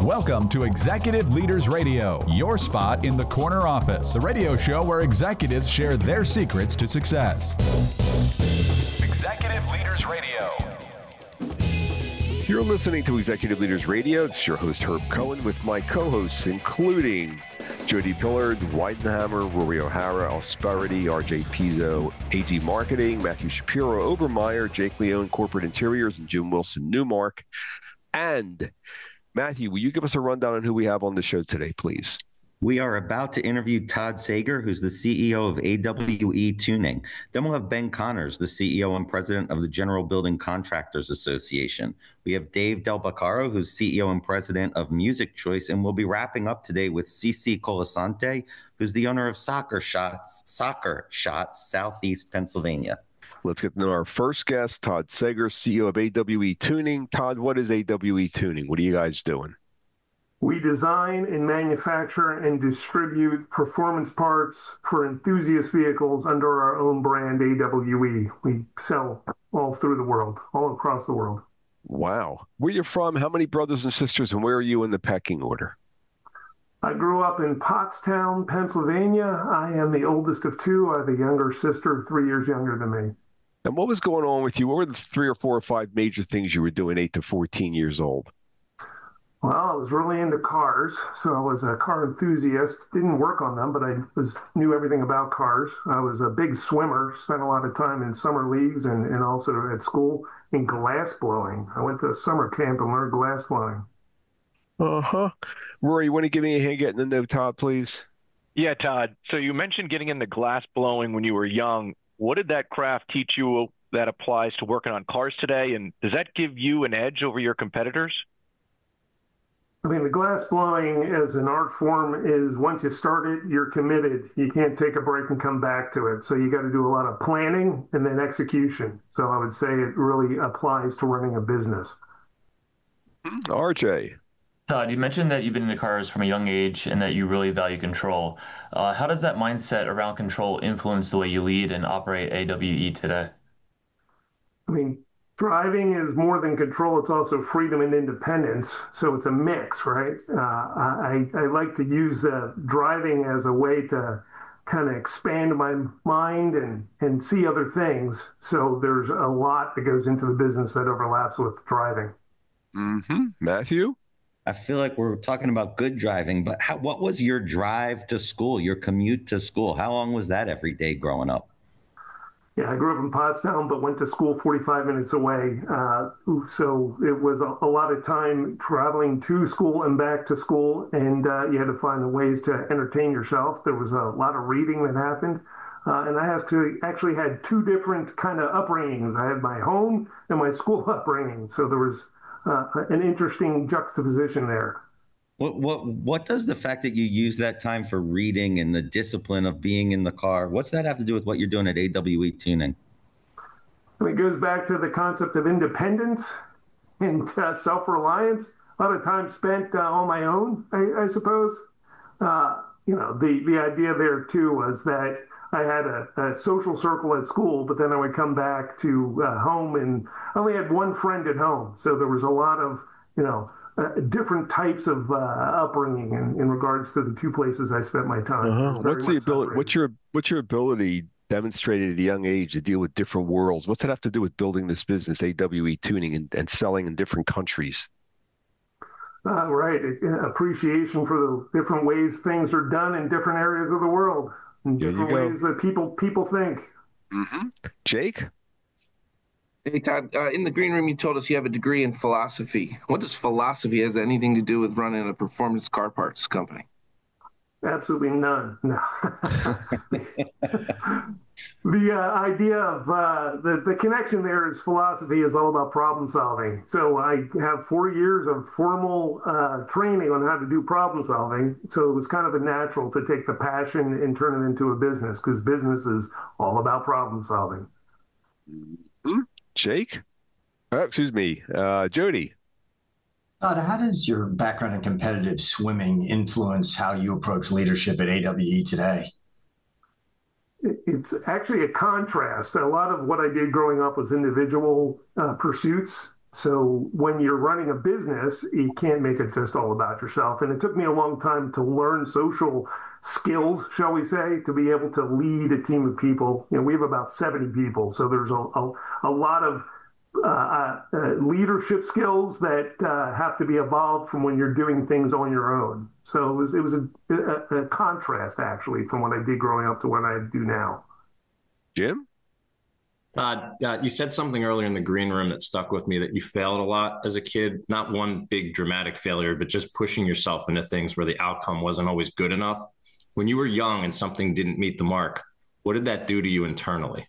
Welcome to Executive Leaders Radio, your spot in the corner office, the radio show where executives share their secrets to success. Executive Leaders Radio. You're listening to Executive Leaders Radio. It's your host, Herb Cohen, with my co-hosts, including Jody Pillard, Weidenhammer, Rory O'Hara, Alsperity, RJ Pizzo, AG Marketing, Matthew Shapiro, Obermeyer, Jake Leone, Corporate Interiors, and Jim Wilson, Newmark. And Matthew, will you give us a rundown on who we have on the show today, please? We are about to interview Todd Sager, who's the CEO of AWE Tuning. Then we'll have Ben Connors, the CEO and president of the General Building Contractors Association. We have Dave Del Baccaro, who's CEO and president of Music Choice. And we'll be wrapping up today with CC Colasante, who's the owner of Soccer Shots, Southeast Pennsylvania. Let's get to know our first guest, Todd Sager, CEO of AWE Tuning. Todd, what is AWE Tuning? What are you guys doing? We design and manufacture and distribute performance parts for enthusiast vehicles under our own brand, AWE. We sell all through the world, all across the world. Wow. Where you from? How many brothers and sisters, and where are you in the pecking order? I grew up in Pottstown, Pennsylvania. I am the oldest of two. I have a younger sister, 3 years younger than me. And what was going on with you? What were the 3 or 4 or 5 major things you were doing 8 to 14 years old? Well, I was really into cars, so I was a car enthusiast. Didn't work on them, but I knew everything about cars. I was a big swimmer, spent a lot of time in summer leagues and also at school in glass blowing. I went to a summer camp and learned glass blowing. Uh-huh. Rory, you want to give me a hand getting to know Todd, please? Yeah, Todd. So you mentioned getting into glass blowing when you were young. What did that craft teach you that applies to working on cars today? And does that give you an edge over your competitors? I mean, the glass blowing as an art form is once you start it, you're committed. You can't take a break and come back to it. So you got to do a lot of planning and then execution. So I would say it really applies to running a business. RJ. Todd, you mentioned that you've been into cars from a young age and that you really value control. How does that mindset around control influence the way you lead and operate AWE today? I mean, driving is more than control. It's also freedom and independence. So it's a mix, right? I like to use driving as a way to kind of expand my mind and see other things. So there's a lot that goes into the business that overlaps with driving. Mm-hmm. Matthew? I feel like we're talking about good driving, but what was your drive to school, your commute to school? How long was that every day growing up? Yeah, I grew up in Pottstown, but went to school 45 minutes away. So it was a lot of time traveling to school and back to school, and you had to find ways to entertain yourself. There was a lot of reading that happened. And I actually had 2 different kind of upbringings. I had my home and my school upbringing. So there was an interesting juxtaposition there. What does the fact that you use that time for reading and the discipline of being in the car, what's that have to do with what you're doing at AWE Tuning? I mean, it goes back to the concept of independence and self-reliance. A lot of time spent on my own, I suppose. The idea there too was that I had a social circle at school, but then I would come back to home and I only had one friend at home. So there was a lot of, different types of upbringing in regards to the 2 places I spent my time. Uh-huh. What's the ability? What's your ability demonstrated at a young age to deal with different worlds? What's that have to do with building this business, AWE Tuning, and selling in different countries? Right. Appreciation for the different ways things are done in different areas of the world, in different ways that people think. Mm-hmm. Jake? Hey, Todd, in the green room, you told us you have a degree in philosophy. What does philosophy has anything to do with running a performance car parts company? Absolutely none. No. The idea of the connection there is philosophy is all about problem solving. So I have 4 years of formal training on how to do problem solving. So it was kind of a natural to take the passion and turn it into a business because business is all about problem solving. Mm-hmm. Jake? Jody. Todd, how does your background in competitive swimming influence how you approach leadership at AWE today? It's actually a contrast. A lot of what I did growing up was individual pursuits. So when you're running a business, you can't make it just all about yourself. And it took me a long time to learn social skills, shall we say, to be able to lead a team of people. We have about 70 people, so there's a lot of leadership skills that have to be evolved from when you're doing things on your own. So it was a contrast, actually, from what I did growing up to what I do now. Jim? You said something earlier in the green room that stuck with me, that you failed a lot as a kid, not one big dramatic failure, but just pushing yourself into things where the outcome wasn't always good enough. When you were young and something didn't meet the mark, what did that do to you internally?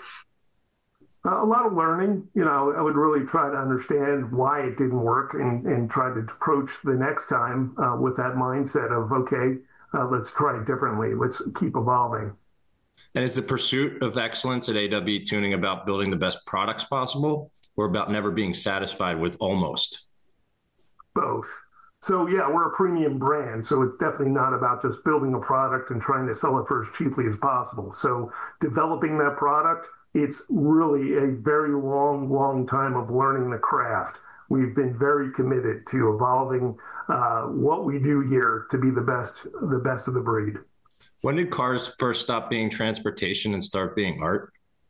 A lot of learning. I would really try to understand why it didn't work and try to approach the next time with that mindset of, okay, let's try it differently. Let's keep evolving. And is the pursuit of excellence at AWE Tuning about building the best products possible, or about never being satisfied with almost? Both. So yeah, we're a premium brand, so it's definitely not about just building a product and trying to sell it for as cheaply as possible. So developing that product, it's really a very long time of learning the craft. We've been very committed to evolving what we do here to be the best of the breed. When did cars first stop being transportation and start being art?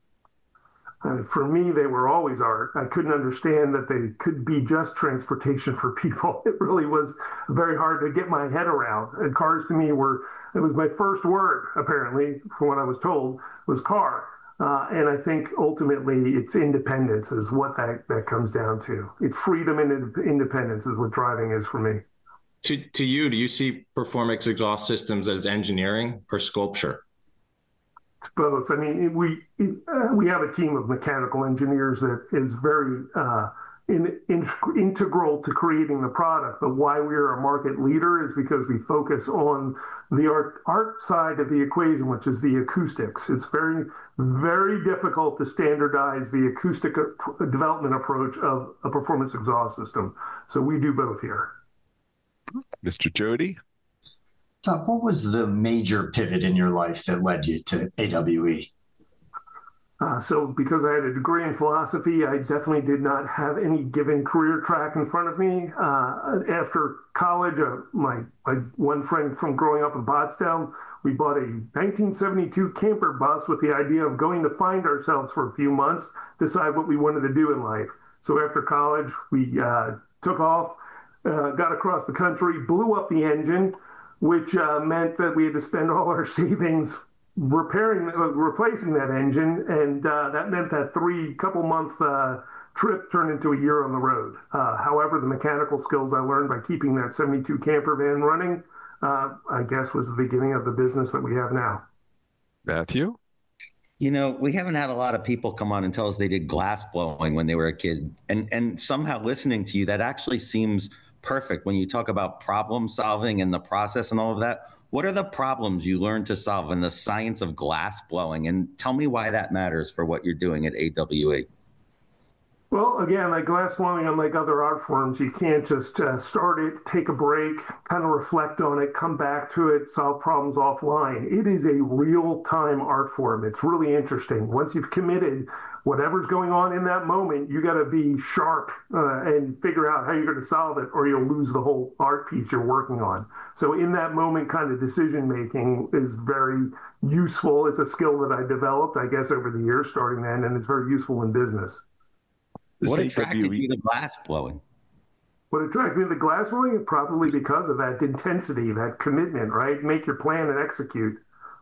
For me, they were always art. I couldn't understand that they could be just transportation for people. It really was very hard to get my head around. And cars to me it was my first word, apparently, from what I was told, was car. And I think ultimately it's independence is what that comes down to. It's freedom and independence is what driving is for me. To you, do you see Performix exhaust systems as engineering or sculpture? Both. I mean, we have a team of mechanical engineers that is very integral to creating the product. But why we are a market leader is because we focus on the art side of the equation, which is the acoustics. It's very, very difficult to standardize the acoustic development approach of a performance exhaust system. So we do both here. Mr. Jody? Todd, what was the major pivot in your life that led you to AWE? So because I had a degree in philosophy, I definitely did not have any given career track in front of me. After college, my one friend from growing up in Pottstown, we bought a 1972 camper bus with the idea of going to find ourselves for a few months, decide what we wanted to do in life. So after college, we took off, got across the country, blew up the engine, which meant that we had to spend all our savings replacing that engine, and that meant that couple-month trip turned into a year on the road. However, the mechanical skills I learned by keeping that 72 camper van running, I guess, was the beginning of the business that we have now. Matthew? We haven't had a lot of people come on and tell us they did glass blowing when they were a kid. And somehow listening to you, that actually seems perfect when you talk about problem solving and the process and all of that. What are the problems you learned to solve in the science of glass blowing? And tell me why that matters for what you're doing at AWE. Well, again, like glass blowing, unlike other art forms, you can't just start it, take a break, kind of reflect on it, come back to it, solve problems offline. It is a real-time art form. It's really interesting. Once you've committed, whatever's going on in that moment, you got to be sharp and figure out how you're going to solve it, or you'll lose the whole art piece you're working on. So in that moment, kind of decision-making is very useful. It's a skill that I developed, I guess, over the years starting then, and it's very useful in business. What attracted you to glass blowing? What attracted me to glass blowing? Probably because of that intensity, that commitment, right? Make your plan and execute.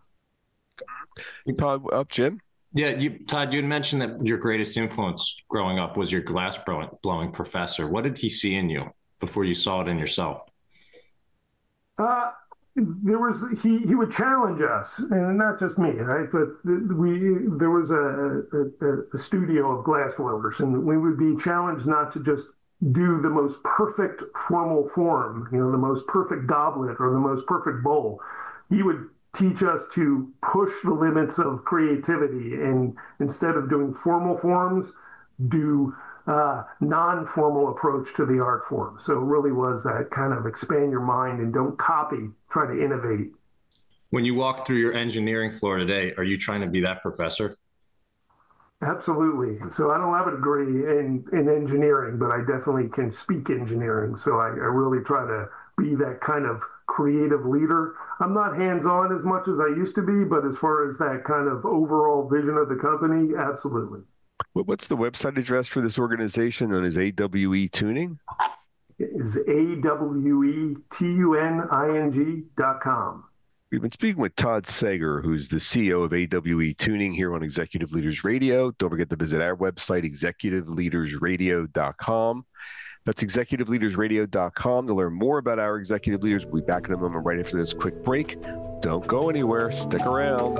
Up, Jim? Yeah, Todd, you had mentioned that your greatest influence growing up was your glass blowing professor. What did he see in you before you saw it in yourself? He would challenge us, and not just me, right? But there was a studio of glass blowers, and we would be challenged not to just do the most perfect formal form, the most perfect goblet or the most perfect bowl. He would teach us to push the limits of creativity, and instead of doing formal forms, do non-formal approach to the art form. So it really was that kind of expand your mind and don't copy, try to innovate. When you walk through your engineering floor today, are you trying to be that professor? Absolutely. So I don't have a degree in engineering, but I definitely can speak engineering. So I really try to be that kind of creative leader. I'm not hands-on as much as I used to be, but as far as that kind of overall vision of the company, absolutely. What's the website address for this organization known as AWE Tuning? It is AWETUNING.com. We've been speaking with Todd Sager, who's the CEO of AWE Tuning here on Executive Leaders Radio. Don't forget to visit our website, executiveleadersradio.com. That's executiveleadersradio.com to learn more about our executive leaders. We'll be back in a moment right after this quick break. Don't go anywhere. Stick around.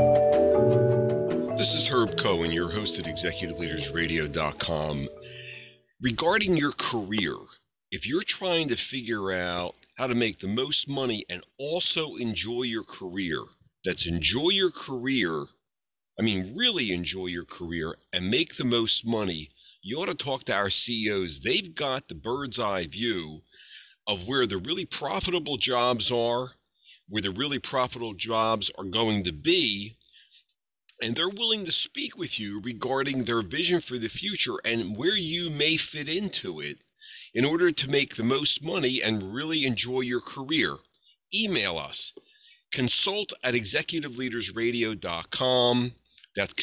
This is Herb Cohen, your host at executiveleadersradio.com. Regarding your career, if you're trying to figure out how to make the most money and also enjoy your career, that's enjoy your career, I mean really enjoy your career and make the most money, you ought to talk to our CEOs. They've got the bird's eye view of where the really profitable jobs are, where the really profitable jobs are going to be, and they're willing to speak with you regarding their vision for the future and where you may fit into it in order to make the most money and really enjoy your career. Email us, consult@executiveleadersradio.com. That's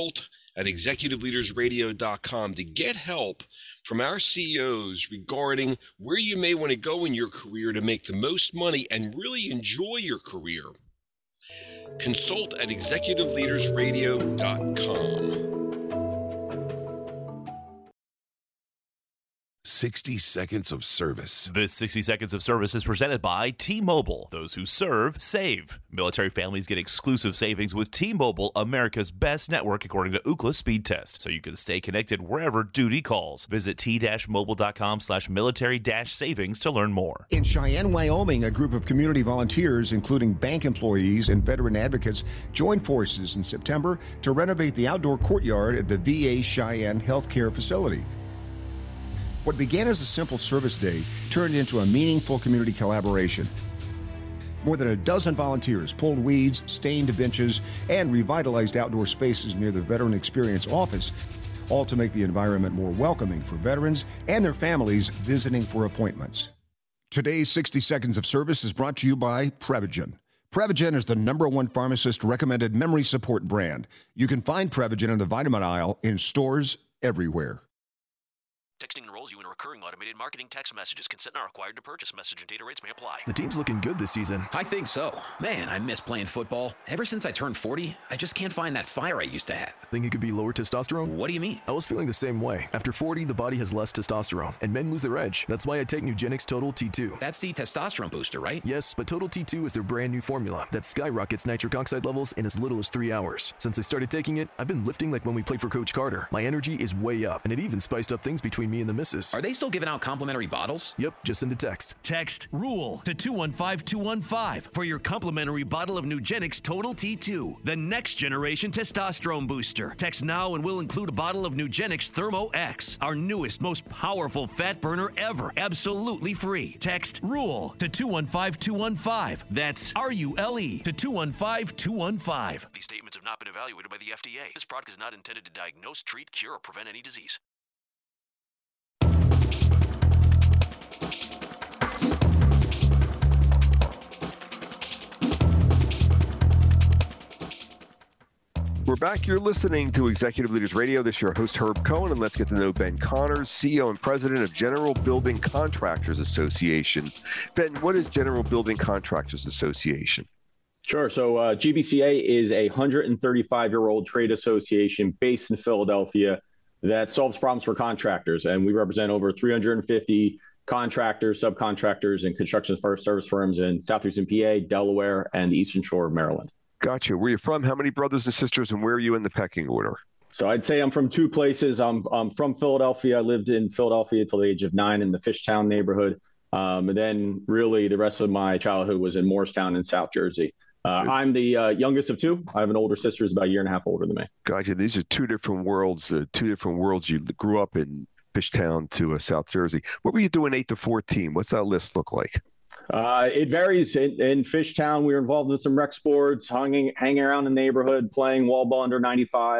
consult@executiveleadersradio.com to get help from our CEOs regarding where you may want to go in your career to make the most money and really enjoy your career. Consult@executiveleadersradio.com. 60 Seconds of Service. This 60 Seconds of Service is presented by T-Mobile. Those who serve, save. Military families get exclusive savings with T-Mobile, America's best network according to Ookla Speed Test, so you can stay connected wherever duty calls. Visit t-mobile.com/military-savings to learn more. In Cheyenne, Wyoming, a group of community volunteers, including bank employees and veteran advocates, joined forces in September to renovate the outdoor courtyard at the VA Cheyenne Healthcare Facility. What began as a simple service day turned into a meaningful community collaboration. More than a dozen volunteers pulled weeds, stained benches, and revitalized outdoor spaces near the Veteran Experience office, all to make the environment more welcoming for veterans and their families visiting for appointments. Today's 60 Seconds of Service is brought to you by Prevagen. Prevagen is the #1 pharmacist-recommended memory support brand. You can find Prevagen in the vitamin aisle in stores everywhere. Texting enrolls you in a recurring automated marketing text messages. Consent not required to purchase. Message and data rates may apply. The team's looking good this season. I think so. Man, I miss playing football. Ever since I turned 40, I just can't find that fire I used to have. Think it could be lower testosterone? What do you mean? I was feeling the same way. After 40, the body has less testosterone, and men lose their edge. That's why I take Nugenix Total T2. That's the testosterone booster, right? Yes, but Total T2 is their brand new formula that skyrockets nitric oxide levels in as little as 3 hours. Since I started taking it, I've been lifting like when we played for Coach Carter. My energy is way up, and it even spiced up things between me and the missus. Are they still giving out complimentary bottles? Yep, just send a text. Text RULE to 215-215 for your complimentary bottle of Nugenix Total T2, the next generation testosterone booster. Text now and we'll include a bottle of Nugenix Thermo X, our newest, most powerful fat burner ever, absolutely free. Text RULE to 215-215. That's RULE to 215-215. These statements have not been evaluated by the FDA. This product is not intended to diagnose, treat, cure, or prevent any disease. We're back. You're listening to Executive Leaders Radio. This is your host, Herb Cohen, and let's get to know Ben Connors, CEO and President of General Building Contractors Association. Ben, what is General Building Contractors Association? Sure. So GBCA is a 135-year-old trade association based in Philadelphia that solves problems for contractors, and we represent over 350 contractors, subcontractors, and construction service firms in Southeastern PA, Delaware, and the Eastern Shore of Maryland. Gotcha. Where are you from? How many brothers and sisters, and where are you in the pecking order? So I'd say I'm from two places. I'm from Philadelphia. I lived in Philadelphia until the age of 9 in the Fishtown neighborhood. And then really the rest of my childhood was in Morristown in South Jersey. I'm the youngest of two. I have an older sister who's about a year and a half older than me. Gotcha. These are two different worlds. You grew up in Fishtown to South Jersey. What were you doing 8 to 14? What's that list look like? It varies. In Fishtown, we were involved in some rec sports, hanging around the neighborhood, playing wall ball under 95.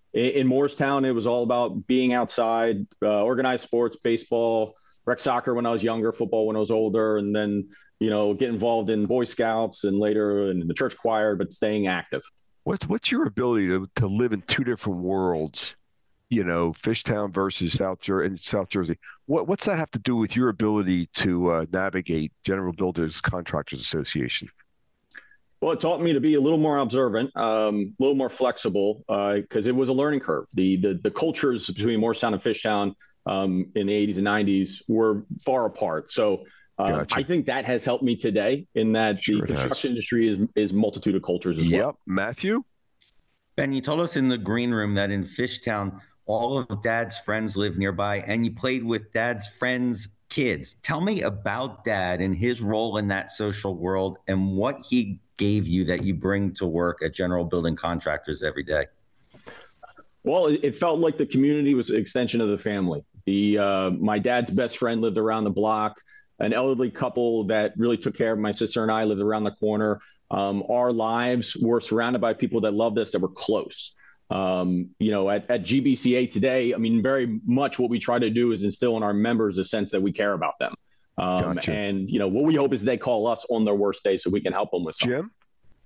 in Morristown, it was all about being outside, organized sports, baseball, rec soccer when I was younger, football when I was older, and then, get involved in Boy Scouts and later in the church choir, but staying active. What's your ability to live in two different worlds? Fishtown versus South Jersey. What's that have to do with your ability to navigate General Builders Contractors Association? Well, it taught me to be a little more observant, a little more flexible, because it was a learning curve. The cultures between Morristown and Fishtown in the 80s and 90s were far apart. So gotcha. I think that has helped me today in that the construction industry is multitude of cultures as well. Yep. Matthew? Ben, you told us in the green room that in Fishtown, all of Dad's friends live nearby, and you played with Dad's friends' kids. Tell me about Dad and his role in that social world and what he gave you that you bring to work at General Building Contractors every day. Well, it felt like the community was an extension of the family. My dad's best friend lived around the block. An elderly couple that really took care of my sister and I lived around the corner. Our lives were surrounded by people that loved us, that were close. At GBCA today, very much what we try to do is instill in our members a sense that we care about them. Gotcha. And, what we hope is they call us on their worst day so we can help them with something. Jim?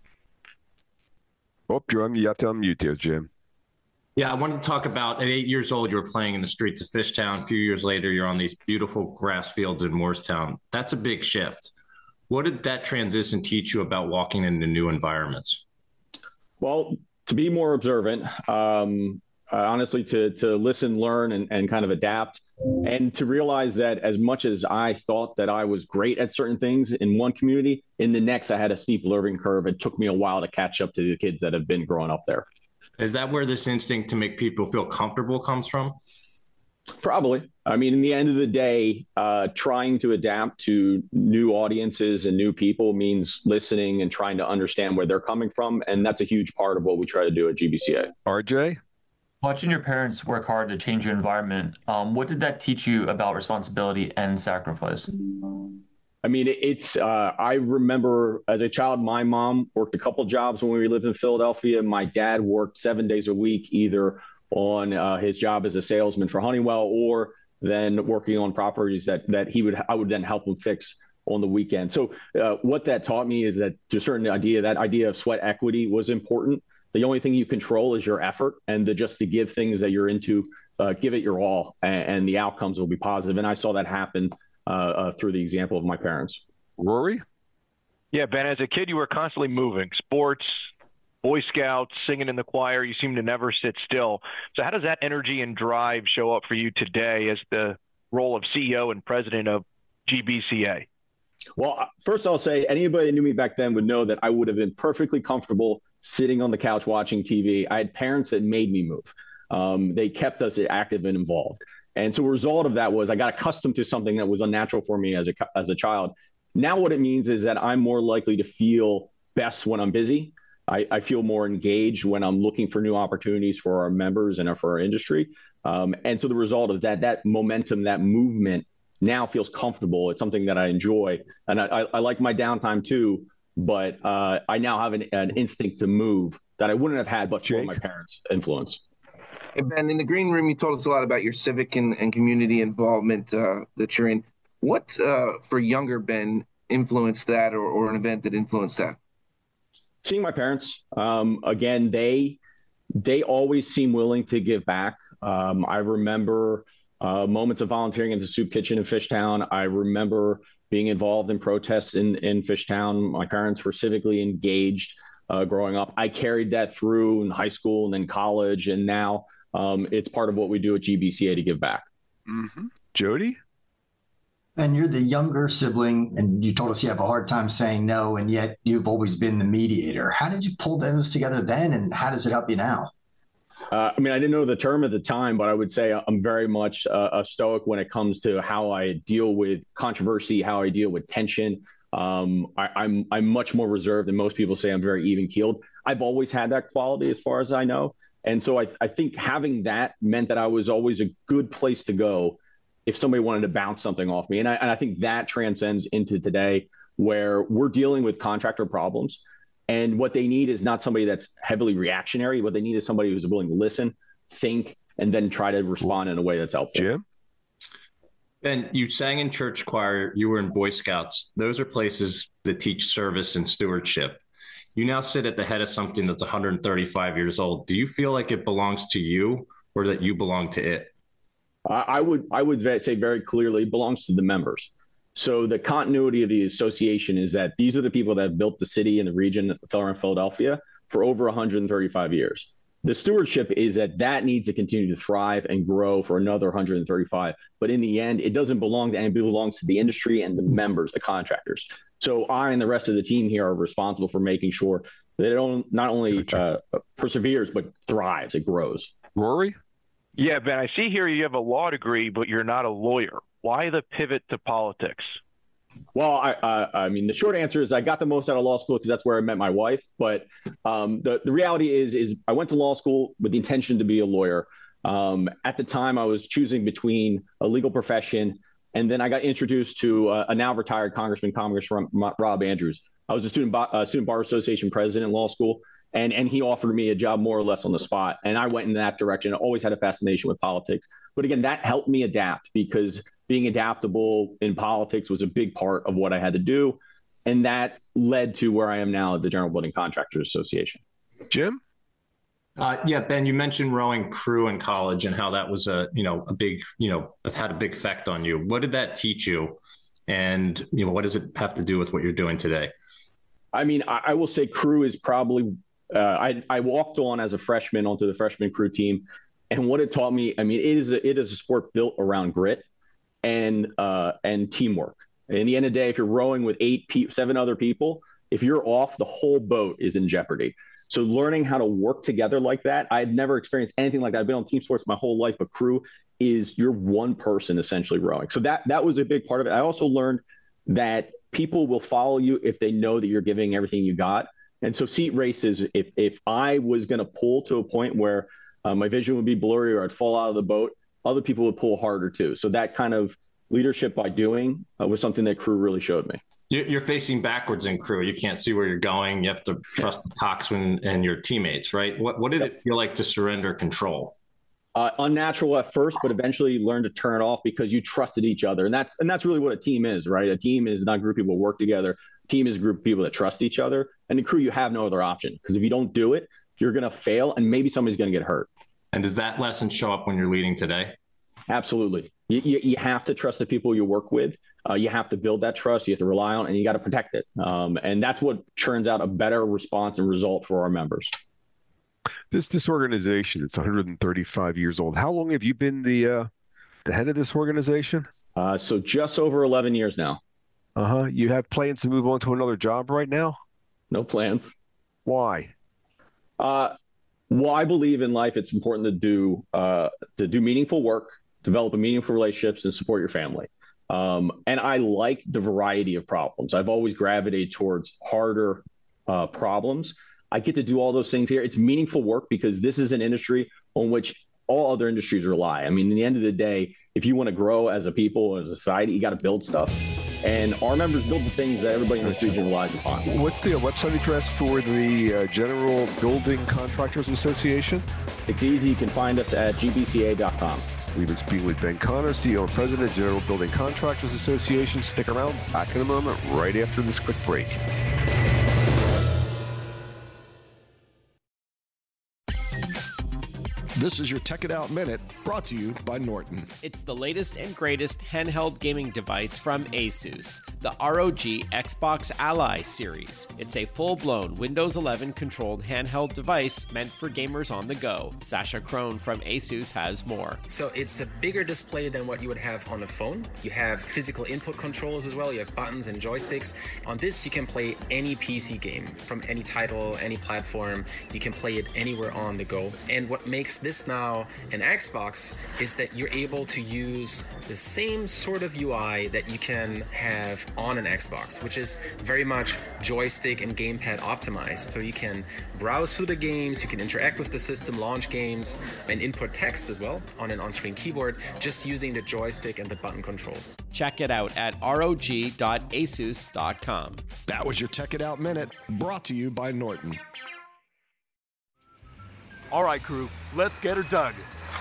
You have to unmute there, Jim. Yeah, I wanted to talk about at 8 years old, you were playing in the streets of Fishtown. A few years later, you're on these beautiful grass fields in Morristown. That's a big shift. What did that transition teach you about walking into new environments? Well, to be more observant, honestly, to listen, learn, and kind of adapt, and to realize that as much as I thought that I was great at certain things in one community, in the next, I had a steep learning curve. It took me a while to catch up to the kids that have been growing up there. Is that where this instinct to make people feel comfortable comes from? Probably. In the end of the day, trying to adapt to new audiences and new people means listening and trying to understand where they're coming from. And that's a huge part of what we try to do at GBCA. RJ? Watching your parents work hard to change your environment, what did that teach you about responsibility and sacrifice? I remember as a child, my mom worked a couple jobs when we lived in Philadelphia. My dad worked 7 days a week, either on his job as a salesman for Honeywell or then working on properties that I would then help him fix on the weekend. So what that taught me is that to a certain idea, that idea of sweat equity was important. The only thing you control is your effort, and to give things that you're into, give it your all, and the outcomes will be positive. And I saw that happen through the example of my parents. Rory? Yeah, Ben, as a kid, you were constantly moving. Sports, Boy Scouts, singing in the choir. You seem to never sit still. So how does that energy and drive show up for you today as the role of CEO and president of GBCA? Well, first I'll say anybody that knew me back then would know that I would have been perfectly comfortable sitting on the couch watching TV. I had parents that made me move. They kept us active and involved. And so a result of that was I got accustomed to something that was unnatural for me as a child. Now what it means is that I'm more likely to feel best when I'm busy. I feel more engaged when I'm looking for new opportunities for our members and for our industry. And so the result of that momentum, that movement now feels comfortable. It's something that I enjoy. And I like my downtime too, but I now have an instinct to move that I wouldn't have had but for my parents' influence. Hey Ben, in the green room, you told us a lot about your civic and community involvement that you're in. What, for younger Ben, influenced that or an event that influenced that? Seeing my parents. Again, they always seem willing to give back. I remember moments of volunteering in the soup kitchen in Fishtown. I remember being involved in protests in Fishtown. My parents were civically engaged growing up. I carried that through in high school and then college, and now it's part of what we do at GBCA to give back. Mm-hmm. Jody? And you're the younger sibling, and you told us you have a hard time saying no, and yet you've always been the mediator. How did you pull those together then, and how does it help you now? I didn't know the term at the time, but I would say I'm very much a stoic when it comes to how I deal with controversy, how I deal with tension. I'm much more reserved than most people say. I'm very even-keeled. I've always had that quality as far as I know. And so I think having that meant that I was always a good place to go if somebody wanted to bounce something off me. And I think that transcends into today where we're dealing with contractor problems. And what they need is not somebody that's heavily reactionary. What they need is somebody who's willing to listen, think, and then try to respond in a way that's helpful. Jim? Ben, you sang in church choir, you were in Boy Scouts. Those are places that teach service and stewardship. You now sit at the head of something that's 135 years old. Do you feel like it belongs to you or that you belong to it? I would say very clearly it belongs to the members. So the continuity of the association is that these are the people that have built the city and the region of Philadelphia for over 135 years. The stewardship is that needs to continue to thrive and grow for another 135. But in the end, it doesn't belong to anybody. It belongs to the industry and the members, the contractors. So I and the rest of the team here are responsible for making sure that it not only perseveres, but thrives, it grows. Rory? Yeah, Ben, I see here you have a law degree, but you're not a lawyer. Why the pivot to politics? Well, I mean, the short answer is I got the most out of law school because that's where I met my wife. But the reality is I went to law school with the intention to be a lawyer. At the time, I was choosing between a legal profession, and then I got introduced to a now retired Congressman Rob Andrews. I was a Student Bar Association president in law school, and he offered me a job more or less on the spot. And I went in that direction. I always had a fascination with politics. But again, that helped me adapt because being adaptable in politics was a big part of what I had to do. And that led to where I am now at the General Building Contractors Association. Jim? Yeah, Ben, you mentioned rowing crew in college and how that was had a big effect on you. What did that teach you? And, what does it have to do with what you're doing today? I mean, I will say crew is probably, I walked on as a freshman onto the freshman crew team. And what it taught me, I mean, it is a sport built around grit and teamwork. In the end of the day, if you're rowing with 7 other people, if you're off, the whole boat is in jeopardy. So learning how to work together like that, I had never experienced anything like that. I've been on team sports my whole life, but crew is you're one person essentially rowing. So that was a big part of it. I also learned that people will follow you if they know that you're giving everything you got. And so seat races, if I was going to pull to a point where my vision would be blurry or I'd fall out of the boat, other people would pull harder too. So that kind of leadership by doing was something that crew really showed me. You're facing backwards in crew. You can't see where you're going. You have to trust the coxswain and your teammates, right? What did it feel like to surrender control? Unnatural at first, but eventually you learn to turn it off because you trusted each other. And that's really what a team is, right? A team is not a group of people who work together. A team is a group of people that trust each other. And in crew, you have no other option because if you don't do it, you're going to fail and maybe somebody's going to get hurt. And does that lesson show up when you're leading today? Absolutely. You have to trust the people you work with. You have to build that trust. You have to rely on it, and you got to protect it. And that's what churns out a better response and result for our members. This organization, it's 135 years old. How long have you been the head of this organization? So just over 11 years now. You have plans to move on to another job right now? No plans. Why? Well, I believe in life it's important to do meaningful work, develop meaningful relationships, and support your family. And I like the variety of problems. I've always gravitated towards harder problems. I get to do all those things here. It's meaningful work because this is an industry on which all other industries rely. I mean, in the end of the day, if you want to grow as a people, as a society, you got to build stuff. And our members build the things that everybody in this region relies upon. What's the website address for the General Building Contractors Association? It's easy. You can find us at gbca.com. We've been speaking with Ben Conner, CEO and President, General Building Contractors Association. Stick around. Back in a moment, right after this quick break. This is your Tech It Out Minute, brought to you by Norton. It's the latest and greatest handheld gaming device from ASUS, the ROG Xbox Ally series. It's a full-blown Windows 11 controlled handheld device meant for gamers on the go. Sasha Crone from ASUS has more. So it's a bigger display than what you would have on a phone. You have physical input controls as well. You have buttons and joysticks. On this, you can play any PC game from any title, any platform. You can play it anywhere on the go. And what makes this now an Xbox is that you're able to use the same sort of UI that you can have on an Xbox, which is very much joystick and gamepad optimized. So you can browse through the games, you can interact with the system, launch games, and input text as well on an on-screen keyboard, just using the joystick and the button controls. Check it out at rog.asus.com. That was your Tech It Out Minute, brought to you by Norton. All right, crew, let's get her dug.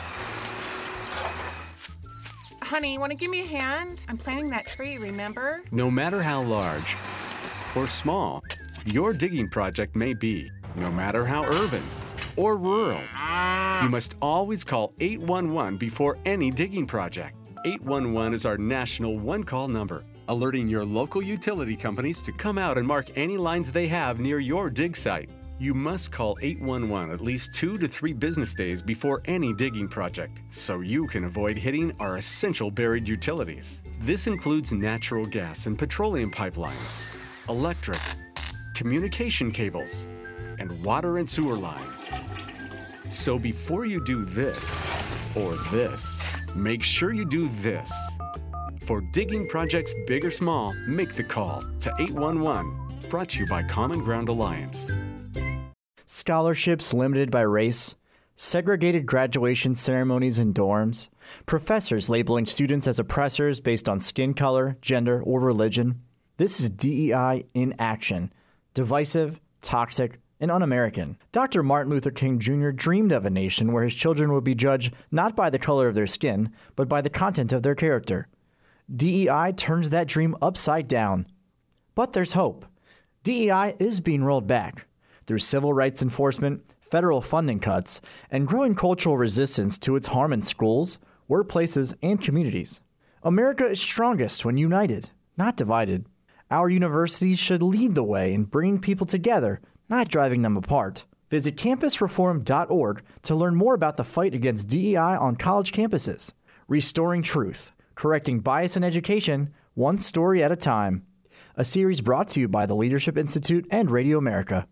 Honey, want to give me a hand? I'm planting that tree, remember? No matter how large or small your digging project may be, no matter how urban or rural, you must always call 811 before any digging project. 811 is our national one-call number, alerting your local utility companies to come out and mark any lines they have near your dig site. You must call 811 at least 2 to 3 business days before any digging project, so you can avoid hitting our essential buried utilities. This includes natural gas and petroleum pipelines, electric, communication cables, and water and sewer lines. So before you do this or this, make sure you do this. For digging projects big or small, make the call to 811. Brought to you by Common Ground Alliance. Scholarships limited by race, segregated graduation ceremonies in dorms, professors labeling students as oppressors based on skin color, gender, or religion. This is DEI in action. Divisive, toxic, and un-American. Dr. Martin Luther King Jr. dreamed of a nation where his children would be judged not by the color of their skin, but by the content of their character. DEI turns that dream upside down. But there's hope. DEI is being rolled back. Through civil rights enforcement, federal funding cuts, and growing cultural resistance to its harm in schools, workplaces, and communities. America is strongest when united, not divided. Our universities should lead the way in bringing people together, not driving them apart. Visit campusreform.org to learn more about the fight against DEI on college campuses. Restoring truth, correcting bias in education, one story at a time. A series brought to you by the Leadership Institute and Radio America.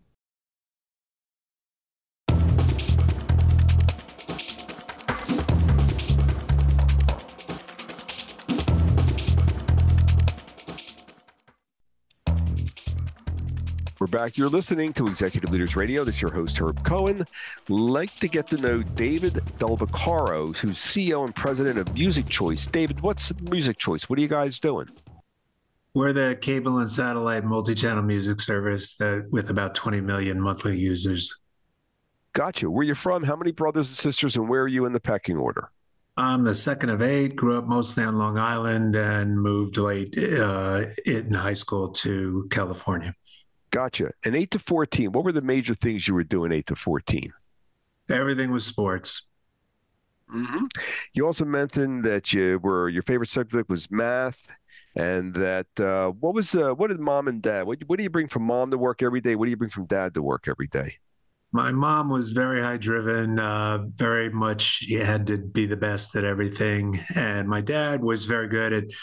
We're back. You're listening to Executive Leaders Radio. This is your host, Herb Cohen. Like to get to know David Del Beccaro, who's CEO and president of Music Choice. David, what's Music Choice? What are you guys doing? We're the cable and satellite multi-channel music service with about 20 million monthly users. Gotcha. Where are you from? How many brothers and sisters, and where are you in the pecking order? I'm the second of 8, grew up mostly on Long Island and moved late in high school to California. Gotcha. And 8 to 14, what were the major things you were doing 8 to 14? Everything was sports. Mm-hmm. You also mentioned that your favorite subject was math, and that what did mom and dad? What do you bring from mom to work every day? What do you bring from dad to work every day? My mom was very high driven, very much he had to be the best at everything. And my dad was very good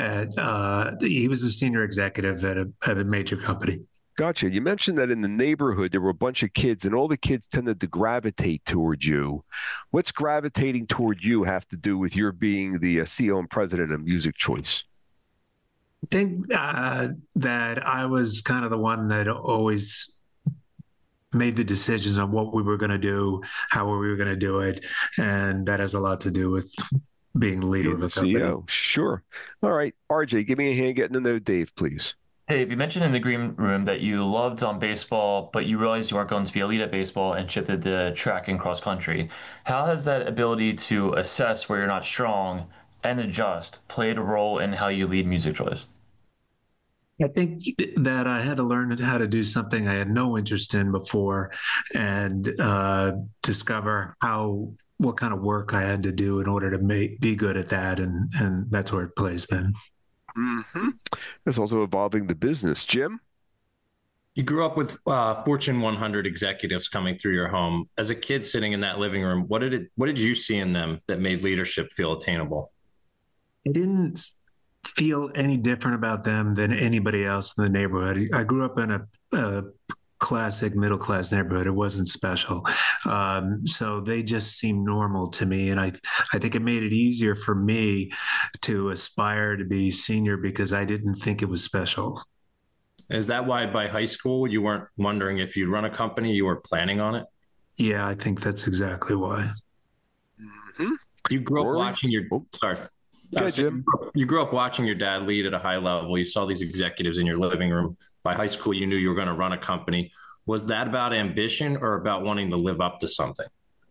he was a senior executive at a major company. Gotcha. You mentioned that in the neighborhood, there were a bunch of kids, and all the kids tended to gravitate toward you. What's gravitating toward you have to do with your being the CEO and president of Music Choice? I think that I was kind of the one that always made the decisions on what we were going to do, how we were going to do it, and that has a lot to do with being the leader of the company. CEO. Sure. All right. RJ, give me a hand getting to know Dave, please. Dave, you mentioned in the green room that you loved on baseball, but you realized you weren't going to be elite at baseball and shifted to track and cross country. How has that ability to assess where you're not strong and adjust played a role in how you lead Music Choice? I think that I had to learn how to do something I had no interest in before, and discover what kind of work I had to do in order to be good at that, and that's where it plays then. Mm-hmm. There's also evolving the business. Jim? You grew up with Fortune 100 executives coming through your home. As a kid sitting in that living room, what did you see in them that made leadership feel attainable? I didn't feel any different about them than anybody else in the neighborhood. I grew up in a classic middle-class neighborhood. It wasn't special. So they just seemed normal to me. And I think it made it easier for me to aspire to be senior because I didn't think it was special. Is that why by high school you weren't wondering if you'd run a company, you were planning on it? Yeah, I think that's exactly why. Mm-hmm. You grew up watching your... Sorry. Jim. You grew up watching your dad lead at a high level. You saw these executives in your living room. By high school, you knew you were going to run a company. Was that about ambition or about wanting to live up to something?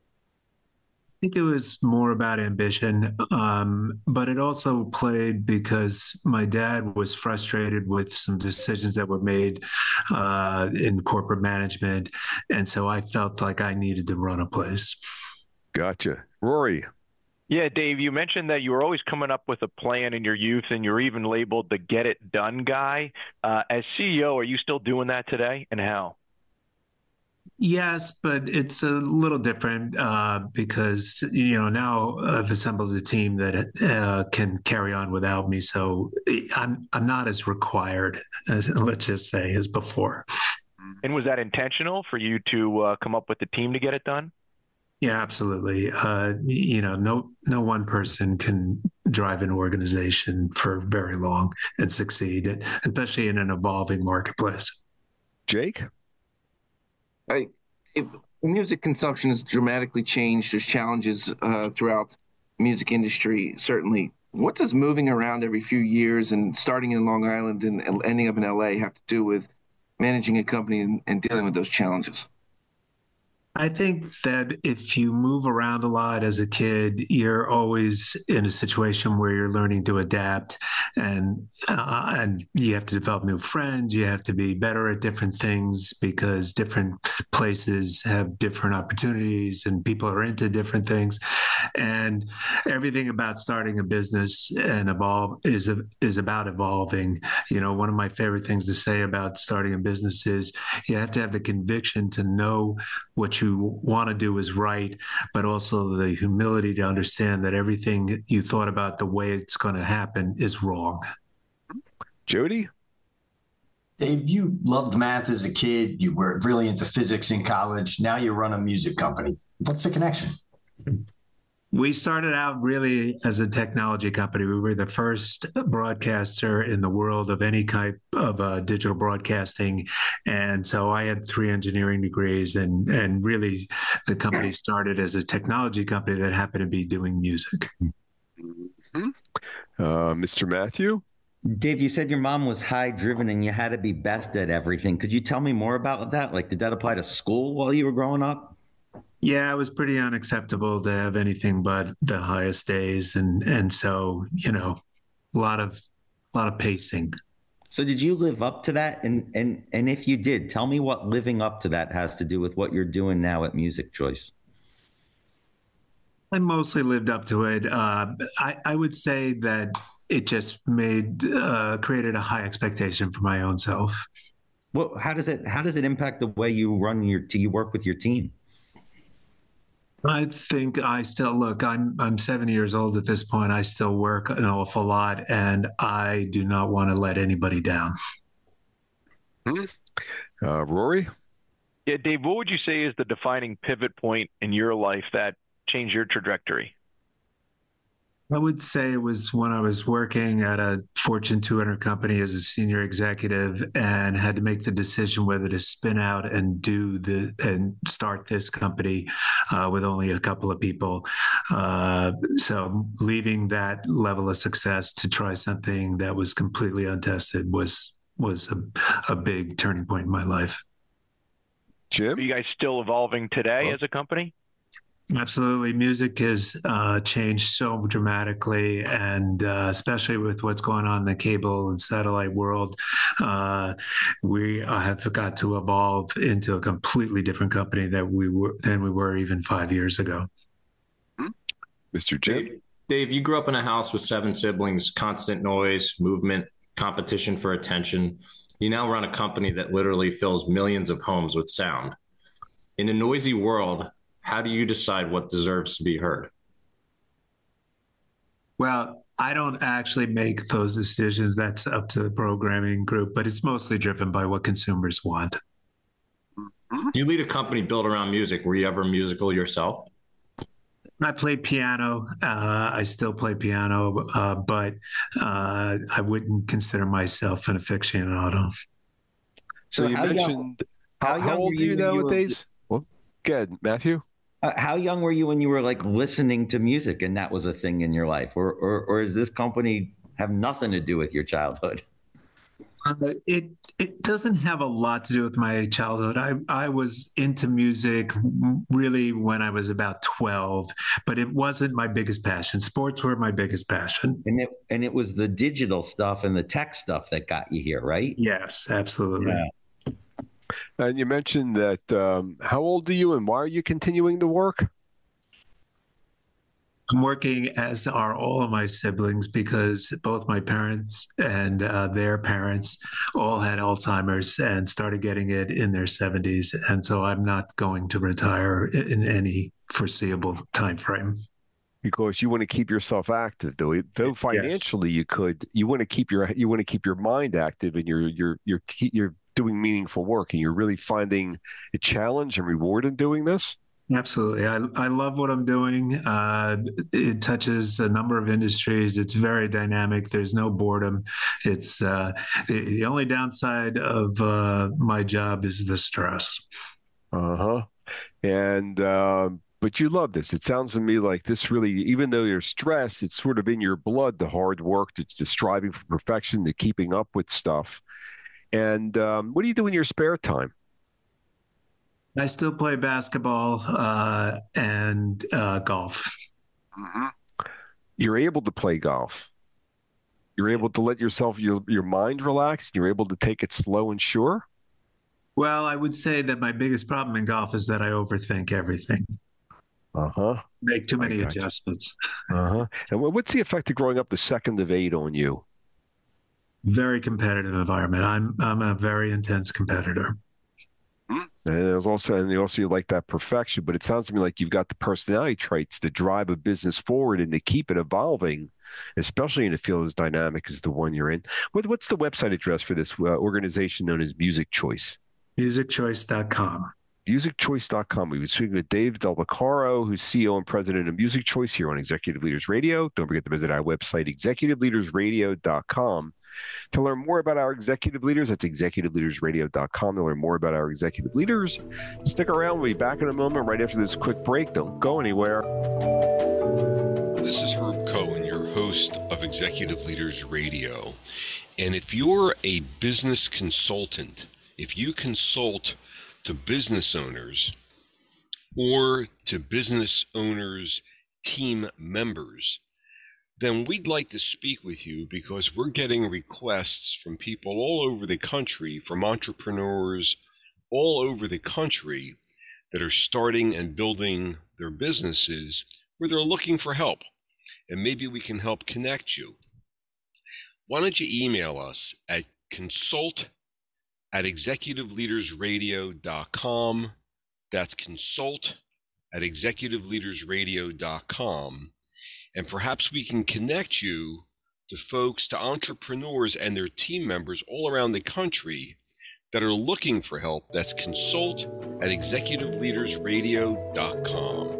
think it was more about ambition, but it also played because my dad was frustrated with some decisions that were made in corporate management. And so I felt like I needed to run a place. Gotcha. Rory. Yeah, Dave, you mentioned that you were always coming up with a plan in your youth, and you're even labeled the get it done guy. As CEO, are you still doing that today, and how? Yes, but it's a little different because, now I've assembled a team that can carry on without me. So I'm not as required, let's just say, as before. And was that intentional for you to come up with the team to get it done? Yeah, absolutely. No one person can drive an organization for very long and succeed, especially in an evolving marketplace. Jake? Music consumption has dramatically changed. There's challenges throughout the music industry, certainly. What does moving around every few years and starting in Long Island and ending up in LA have to do with managing a company and dealing with those challenges? I think that if you move around a lot as a kid, you're always in a situation where you're learning to adapt, and you have to develop new friends. You have to be better at different things because different places have different opportunities and people are into different things. And everything about starting a business and evolve is about evolving. One of my favorite things to say about starting a business is you have to have the conviction to know what you want to do is right, but also the humility to understand that everything you thought about the way it's going to happen is wrong. Jody? Dave, you loved math as a kid. You were really into physics in college. Now you run a music company. What's the connection? We started out really as a technology company. We were the first broadcaster in the world of any type of digital broadcasting. And so I had 3 engineering degrees, and really the company started as a technology company that happened to be doing music. Mm-hmm. Mr. Matthew? Dave, you said your mom was high driven and you had to be best at everything. Could you tell me more about that? Like, did that apply to school while you were growing up? Yeah, it was pretty unacceptable to have anything but the highest days, and so a lot of pacing. So did you live up to that? And if you did, tell me what living up to that has to do with what you're doing now at Music Choice. I mostly lived up to it. I would say that it just created a high expectation for my own self. Well, how does it impact the way you run you work with your team? I think I still look. I'm 7 years old at this point. I still work an awful lot, and I do not want to let anybody down. Rory? Yeah, Dave, what would you say is the defining pivot point in your life that changed your trajectory? I would say it was when I was working at a Fortune 200 company as a senior executive and had to make the decision whether to spin out and start this company with only a couple of people. So leaving that level of success to try something that was completely untested was a big turning point in my life. Jim? Are you guys still evolving today as a company? Absolutely. Music has changed so dramatically, and especially with what's going on in the cable and satellite world, we have got to evolve into a completely different company than we were even 5 years ago. Mr. Jim? Dave, you grew up in a house with 7 siblings, constant noise, movement, competition for attention. You now run a company that literally fills millions of homes with sound. In a noisy world, how do you decide what deserves to be heard? Well, I don't actually make those decisions. That's up to the programming group, but it's mostly driven by what consumers want. You lead a company built around music. Were you ever musical yourself? I played piano. I still play piano, but I wouldn't consider myself an aficionado. So you mentioned, how old are you nowadays? Well, good. Matthew? How young were you when you were like listening to music and that was a thing in your life? Or does this company have nothing to do with your childhood? It doesn't have a lot to do with my childhood. I was into music really when I was about 12, but it wasn't my biggest passion. Sports were my biggest passion. And it was the digital stuff and the tech stuff that got you here, right? Yes, absolutely. Yeah. And you mentioned that, how old are you and why are you continuing to work? I'm working, as are all of my siblings, because both my parents and their parents all had Alzheimer's and started getting it in their 70s. And so I'm not going to retire in any foreseeable time frame. Because you want to keep yourself active, though financially you could. You want to keep your mind active, and you're doing meaningful work, and you're really finding a challenge and reward in doing this. Absolutely. I love what I'm doing. It touches a number of industries. It's very dynamic. There's no boredom. It's the only downside of my job is the stress. And but you love this. It sounds to me like this really, even though you're stressed, it's sort of in your blood, the hard work, the striving for perfection, the keeping up with stuff. And what do you do in your spare time? I still play basketball and golf. Mm-hmm. You're able to play golf. You're able to let your mind relax. You're able to take it slow and sure. Well, I would say that my biggest problem in golf is that I overthink everything. Make too many adjustments. And what's the effect of growing up the second of 8 on you? Very competitive environment. I'm a very intense competitor. And you like that perfection, but it sounds to me like you've got the personality traits to drive a business forward and to keep it evolving, especially in a field as dynamic as the one you're in. What's the website address for this organization known as Music Choice? MusicChoice.com. MusicChoice.com. We've been speaking with Dave Del Beccaro, who's CEO and president of Music Choice here on Executive Leaders Radio. Don't forget to visit our website, executiveleadersradio.com. To learn more about our executive leaders, that's executiveleadersradio.com. To learn more about our executive leaders, stick around. We'll be back in a moment right after this quick break. Don't go anywhere. This is Herb Cohen, your host of Executive Leaders Radio. And if you're a business consultant, if you consult to business owners or to business owners' team members, then we'd like to speak with you because we're getting requests from people all over the country, from entrepreneurs all over the country that are starting and building their businesses where they're looking for help. And maybe we can help connect you. Why don't you email us at consult@executiveleadersradio.com. That's consult@executiveleadersradio.com. And perhaps we can connect you to folks, to entrepreneurs and their team members all around the country that are looking for help. That's consult@executiveleadersradio.com.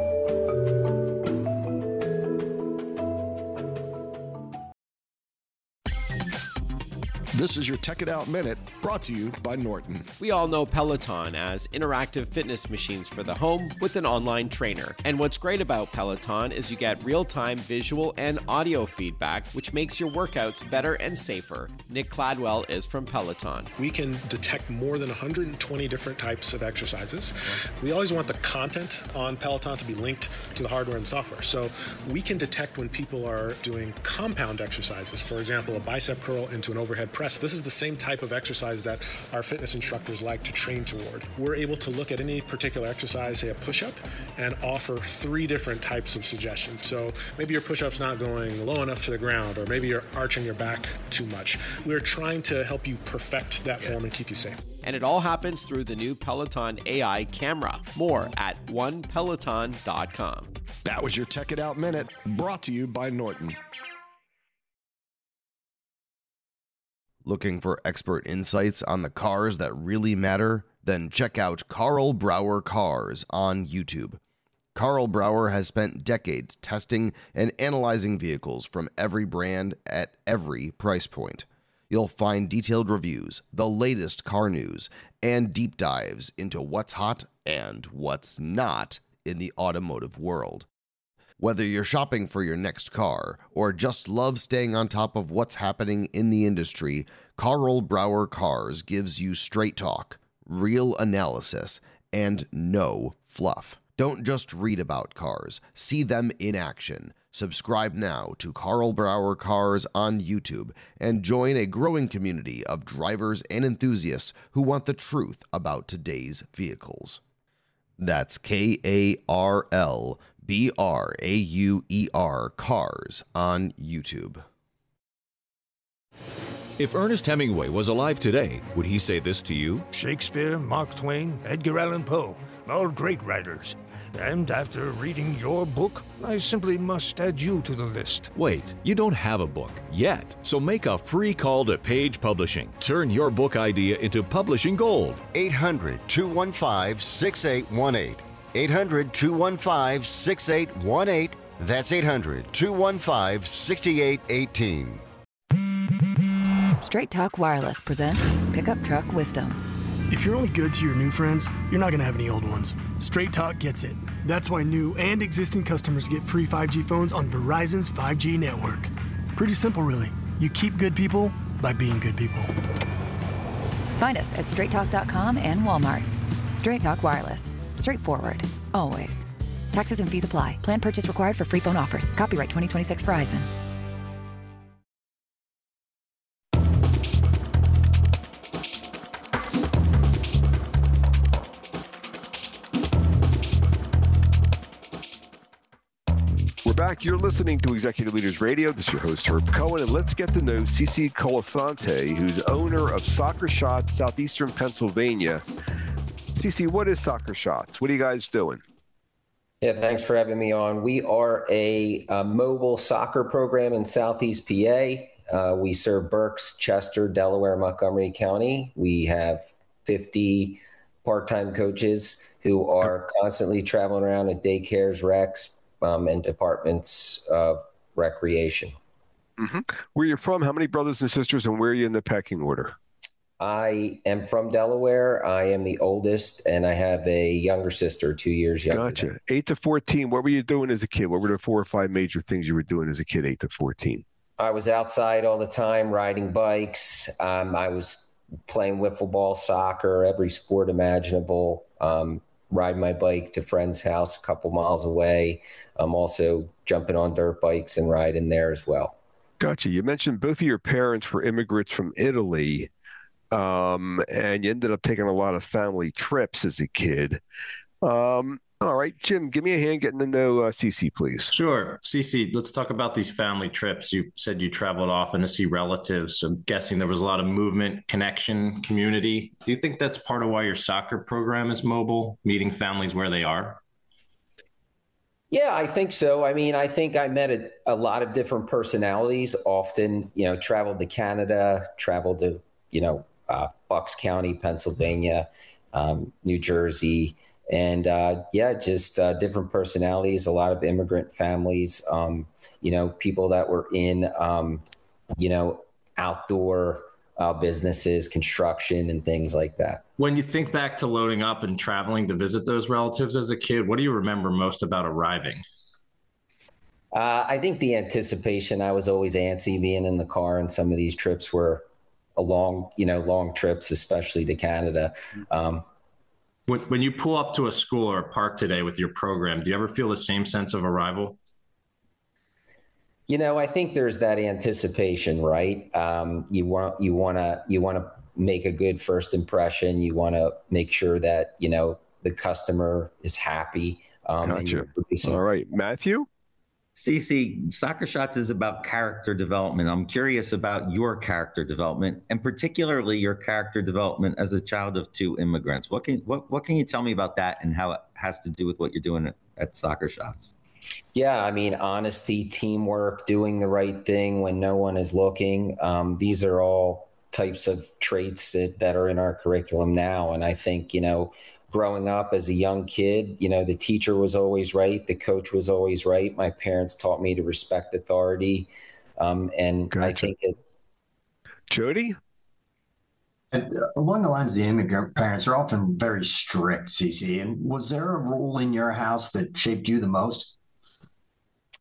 This is your Tech It Out Minute, brought to you by Norton. We all know Peloton as interactive fitness machines for the home with an online trainer. And what's great about Peloton is you get real-time visual and audio feedback, which makes your workouts better and safer. Nick Cladwell is from Peloton. We can detect more than 120 different types of exercises. We always want the content on Peloton to be linked to the hardware and software. So we can detect when people are doing compound exercises, for example, a bicep curl into an overhead press. This is the same type of exercise that our fitness instructors like to train toward. We're able to look at any particular exercise, say a push-up, and offer 3 different types of suggestions. So maybe your push-up's not going low enough to the ground, or maybe you're arching your back too much. We're trying to help you perfect that form and keep you safe. And it all happens through the new Peloton AI camera. More at onepeloton.com. That was your Tech It Out Minute, brought to you by Norton. Looking for expert insights on the cars that really matter? Then check out Carl Brauer Cars on YouTube. Carl Brauer has spent decades testing and analyzing vehicles from every brand at every price point. You'll find detailed reviews, the latest car news, and deep dives into what's hot and what's not in the automotive world. Whether you're shopping for your next car or just love staying on top of what's happening in the industry, Karl Brauer Cars gives you straight talk, real analysis, and no fluff. Don't just read about cars, see them in action. Subscribe now to Karl Brauer Cars on YouTube and join a growing community of drivers and enthusiasts who want the truth about today's vehicles. That's KarlBrauer Cars on YouTube. If Ernest Hemingway was alive today, would he say this to you? Shakespeare, Mark Twain, Edgar Allan Poe, all great writers. And after reading your book, I simply must add you to the list. Wait, you don't have a book yet, so make a free call to Page Publishing. Turn your book idea into publishing gold. 800-215-6818. 800-215-6818. That's 800-215-6818. Straight Talk Wireless presents Pickup Truck Wisdom. If you're only good to your new friends, you're not going to have any old ones. Straight Talk gets it. That's why new and existing customers get free 5G phones on Verizon's 5G network. Pretty simple, really. You keep good people by being good people. Find us at straighttalk.com and Walmart. Straight Talk Wireless. Straightforward. Always. Taxes and fees apply. Plan purchase required for free phone offers. Copyright 2026 Verizon. We're back. You're listening to Executive Leaders Radio. This is your host, Herb Cohen, and let's get to know CC Colasante, who's owner of Soccer Shots, Southeastern Pennsylvania. CC, what is Soccer Shots? What are you guys doing? Yeah, thanks for having me on. We are a mobile soccer program in Southeast PA. We serve Berks, Chester, Delaware, Montgomery County. We have 50 part-time coaches who are constantly traveling around at daycares, recs, and departments of recreation. Mm-hmm. Where you're from, how many brothers and sisters, and where are you in the pecking order? I am from Delaware. I am the oldest, and I have a younger sister, 2 years younger. Gotcha. 8 to 14. What were you doing as a kid? What were the 4 or 5 major things you were doing as a kid, 8 to 14? I was outside all the time, riding bikes. I was playing wiffle ball, soccer, every sport imaginable. Ride my bike to friend's house a couple miles away. I'm also jumping on dirt bikes and riding there as well. Gotcha. You mentioned both of your parents were immigrants from Italy, and you ended up taking a lot of family trips as a kid. All right, Jim, give me a hand getting to know CC, please. Sure. CC, let's talk about these family trips. You said you traveled often to see relatives. So I'm guessing there was a lot of movement, connection, community. Do you think that's part of why your soccer program is mobile, meeting families where they are? Yeah, I think so. I mean, I think I met a lot of different personalities, often, traveled to Canada, traveled to, Bucks County, Pennsylvania, New Jersey. And just different personalities, a lot of immigrant families, people that were in, outdoor businesses, construction and things like that. When you think back to loading up and traveling to visit those relatives as a kid, what do you remember most about arriving? I think the anticipation. I was always antsy being in the car, and some of these trips were long trips, especially to Canada. When you pull up to a school or a park today with your program, do you ever feel the same sense of arrival? I think there's that anticipation, right? You want to make a good first impression. You want to make sure that, the customer is happy. Gotcha. All right. Matthew? CC, Soccer Shots is about character development. I'm curious about your character development, and particularly your character development as a child of 2 immigrants. What can you tell me about that and how it has to do with what you're doing at Soccer Shots? Yeah, I mean, honesty, teamwork, doing the right thing when no one is looking. These are all types of traits that are in our curriculum now. And I think, growing up as a young kid, the teacher was always right. The coach was always right. My parents taught me to respect authority. And gotcha. I think Jody? And along the lines of the immigrant parents are often very strict, CC. And was there a rule in your house that shaped you the most?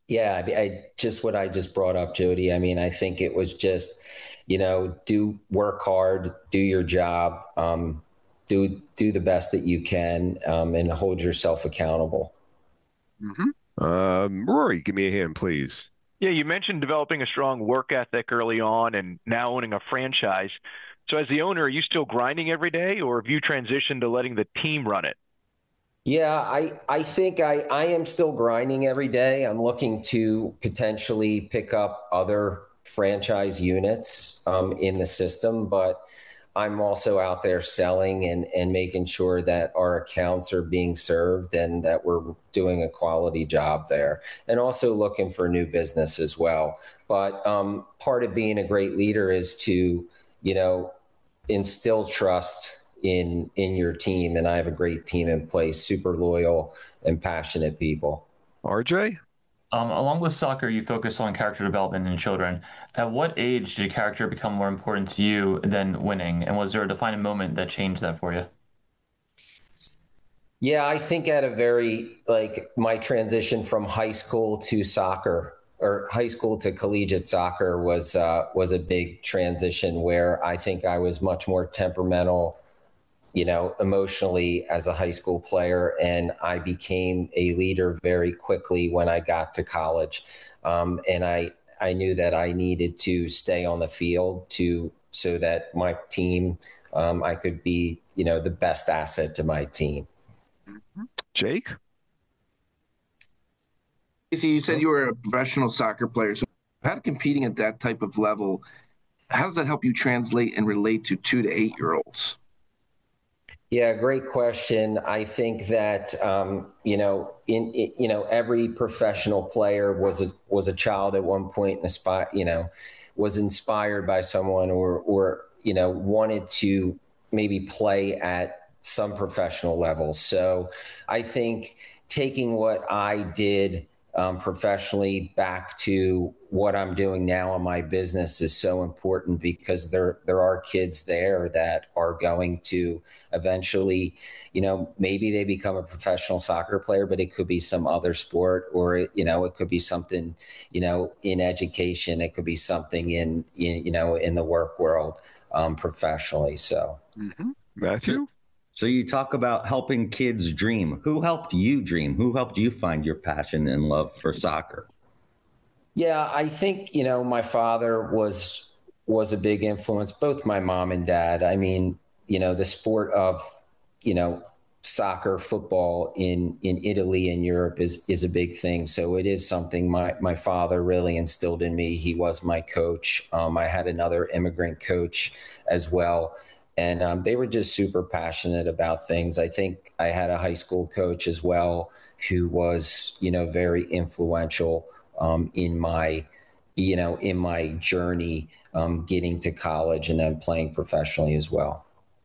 Yeah, just what I just brought up, Jody. I mean, I think it was just, do work hard, do your job, do the best that you can, and hold yourself accountable. Mm-hmm. Rory, give me a hand, please. Yeah, you mentioned developing a strong work ethic early on and now owning a franchise. So as the owner, are you still grinding every day, or have you transitioned to letting the team run it? Yeah, I think I am still grinding every day. I'm looking to potentially pick up other franchise units in the system, but I'm also out there selling and making sure that our accounts are being served and that we're doing a quality job there, and also looking for new business as well. But part of being a great leader is to, instill trust in your team, and I have a great team in place, super loyal and passionate people. RJ? Along with soccer, you focus on character development in children. At what age did character become more important to you than winning? And was there a defining moment that changed that for you? Yeah, I think at a very, my transition from high school to soccer, or high school to collegiate soccer, was a big transition where I think I was much more temperamental, emotionally as a high school player. And I became a leader very quickly when I got to college. And I knew that I needed to stay on the field so that my team, I could be, the best asset to my team. Jake? You said you were a professional soccer player. So how did competing at that type of level, how does that help you translate and relate to 2 to 8-year-olds? Yeah, great question. I think that every professional player was a child at one point, was inspired by someone or wanted to maybe play at some professional level. So I think taking what I did professionally back to what I'm doing now in my business is so important, because there are kids there that are going to eventually, maybe they become a professional soccer player, but it could be some other sport, or it could be something, in education. It could be something in the work world professionally. So, Matthew? So you talk about helping kids dream. Who helped you dream? Who helped you find your passion and love for soccer? Yeah, I think, my father was a big influence, both my mom and dad. I mean, the sport of, soccer, football in Italy and Europe is a big thing. So it is something my father really instilled in me. He was my coach. I had another immigrant coach as well. And they were just super passionate about things. I think I had a high school coach as well who was, very influential in my journey getting to college and then playing professionally as well.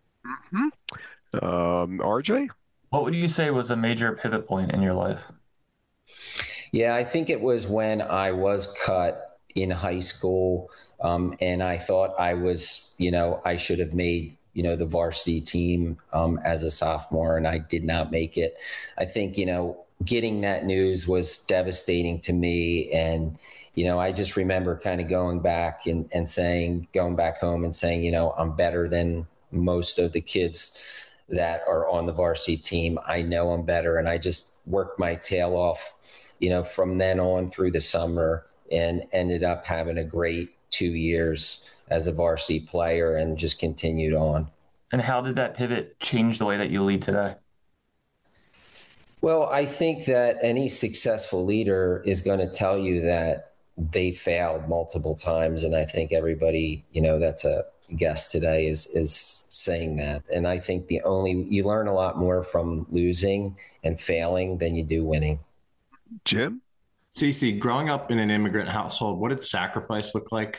RJ? What would you say was a major pivot point in your life? Yeah, I think it was when I was cut in high school, and I thought I was, I should have made the varsity team as a sophomore, and I did not make it. I think, getting that news was devastating to me. And, I just remember kind of going back home and saying, I'm better than most of the kids that are on the varsity team. I know I'm better. And I just worked my tail off, from then on through the summer, and ended up having a great 2 years as a varsity player and just continued on. And how did that pivot change the way that you lead today? Well, I think that any successful leader is going to tell you that they failed multiple times. And I think everybody, that's a guest today is saying that. And I think you learn a lot more from losing and failing than you do winning. Jim? Cece, growing up in an immigrant household, what did sacrifice look like?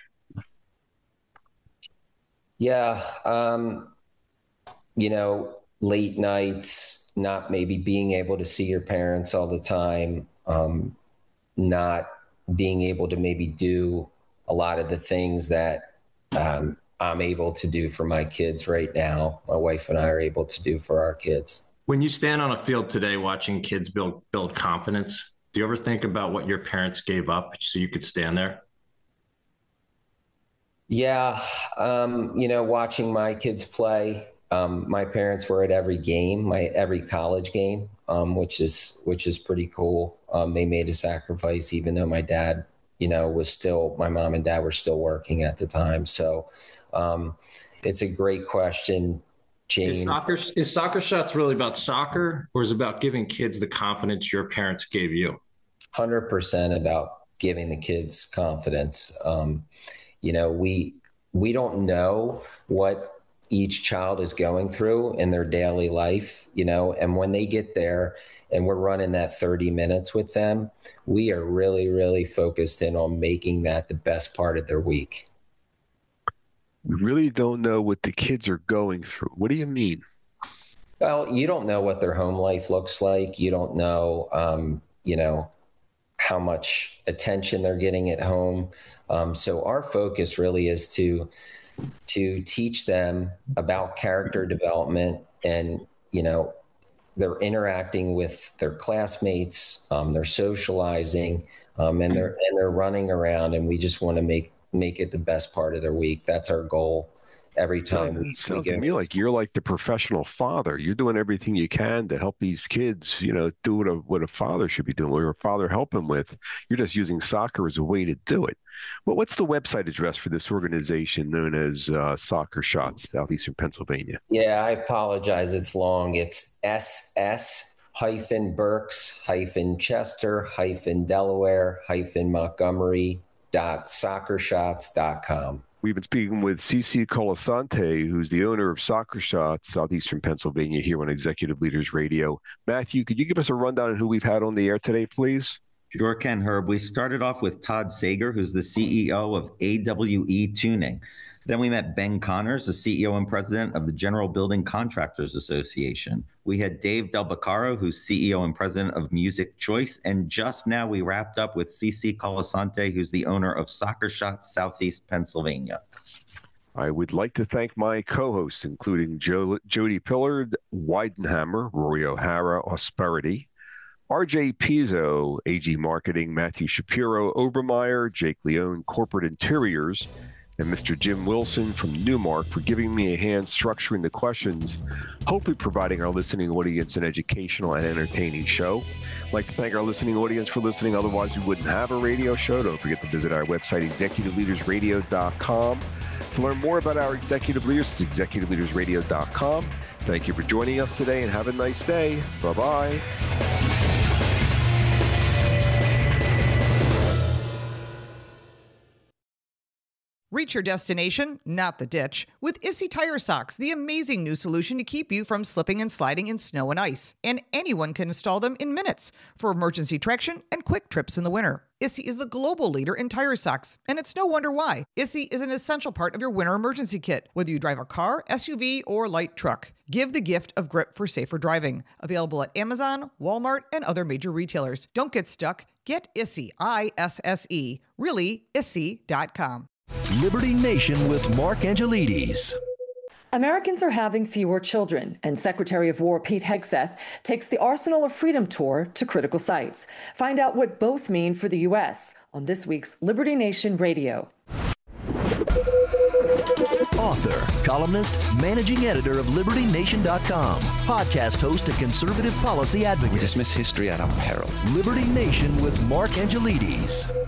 Yeah. Late nights, not maybe being able to see your parents all the time, not being able to maybe do a lot of the things that I'm able to do for my kids right now. My wife and I are able to do for our kids. When you stand on a field today watching kids build confidence, Do you ever think about what your parents gave up so you could stand there? Yeah. Watching my kids play, my parents were at every game, every college game, which is pretty cool. They made a sacrifice, even though my dad, my mom and dad were still working at the time. So it's a great question, James. Is Soccer Shots really about soccer, or is it about giving kids the confidence your parents gave you? 100% about giving the kids confidence. We don't know what each child is going through in their daily life, and when they get there and we're running that 30 minutes with them, we are really, really focused in on making that the best part of their week. We really don't know what the kids are going through. What do you mean? Well, you don't know what their home life looks like. You don't know, how much attention they're getting at home. So our focus really is to teach them about character development, and, they're interacting with their classmates, they're socializing, and they're running around, and we just want to make it the best part of their week. That's our goal. Every time it sounds to me like you're like the professional father. You're doing everything you can to help these kids, do what a father should be doing, what a father help them with. You're just using soccer as a way to do it. Well, what's the website address for this organization known as Soccer Shots, Southeastern Pennsylvania? Yeah, I apologize. It's long. It's SS-Berks-Delaware-Montgomery.soccershots.com. We've been speaking with CC Colasante, who's the owner of Soccer Shots, Southeastern Pennsylvania, here on Executive Leaders Radio. Matthew, could you give us a rundown on who we've had on the air today, please? Sure can, Herb. We started off with Todd Sager, who's the CEO of AWE Tuning. Then we met Ben Connors, the CEO and president of the General Building Contractors Association. We had Dave Del Beccaro, who's CEO and president of Music Choice. And just now we wrapped up with CC Colasante, who's the owner of Soccer Shots, Southeast Pennsylvania. I would like to thank my co-hosts, including Jody Pillard, Weidenhammer, Rory O'Hara, Ausperity, RJ Pizzo, AG Marketing, Matthew Shapiro, Obermeyer, Jake Leone, Corporate Interiors, and Mr. Jim Wilson from Newmark for giving me a hand structuring the questions, hopefully providing our listening audience an educational and entertaining show. I'd like to thank our listening audience for listening. Otherwise, we wouldn't have a radio show. Don't forget to visit our website, executiveleadersradio.com. To learn more about our executive leaders, it's executiveleadersradio.com. Thank you for joining us today, and have a nice day. Bye-bye. Reach your destination, not the ditch, with Issy Tire Socks, the amazing new solution to keep you from slipping and sliding in snow and ice. And anyone can install them in minutes for emergency traction and quick trips in the winter. Issy is the global leader in tire socks, and it's no wonder why. Issy is an essential part of your winter emergency kit, whether you drive a car, SUV, or light truck. Give the gift of grip for safer driving. Available at Amazon, Walmart, and other major retailers. Don't get stuck. Get Issy, ISSE. Really, Issy.com. Liberty Nation with Mark Angelides. Americans are having fewer children, and Secretary of War Pete Hegseth takes the Arsenal of Freedom tour to critical sites. Find out what both mean for the U.S. on this week's Liberty Nation Radio. Author, columnist, managing editor of LibertyNation.com, podcast host and conservative policy advocate. We dismiss history at our peril. Liberty Nation with Mark Angelides.